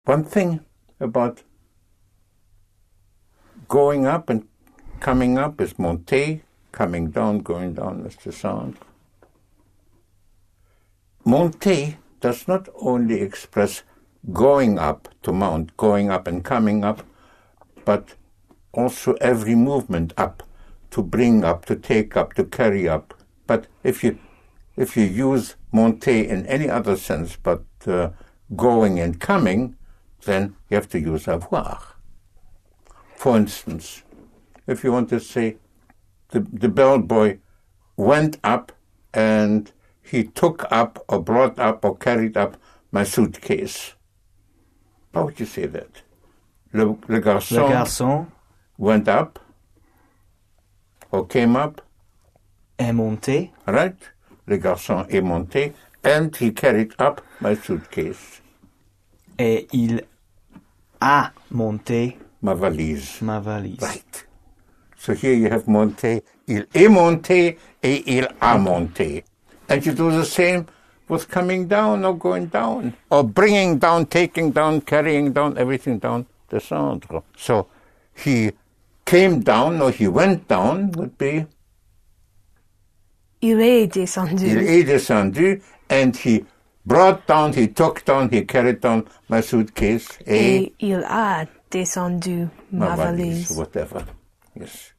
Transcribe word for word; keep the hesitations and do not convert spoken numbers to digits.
One thing about going up and coming up is monter, coming down, going down is descendre. Monter does not only express going up to mount, going up and coming up, but also every movement up, to bring up, to take up, to carry up. But if you if you use monter in any other sense but uh, going and coming, then you have to use avoir. For instance, if you want to say the, the bellboy went up and he took up or brought up or carried up my suitcase. How would you say that? Le, le, garçon le garçon went up or came up. Est monté. Right? Le garçon est monté and he carried up my suitcase. Et il a monté ma valise. Ma valise. Right. So here you have monté. Il est monté et il a monté. And you do the same with coming down or going down, or bringing down, taking down, carrying down, everything down, descendre. So he came down or he went down would be Il est descendu. Il est descendu, and he brought down, he took down, he carried down my suitcase. Et, et il a descendu ma, ma valise. valise. Whatever. Yes.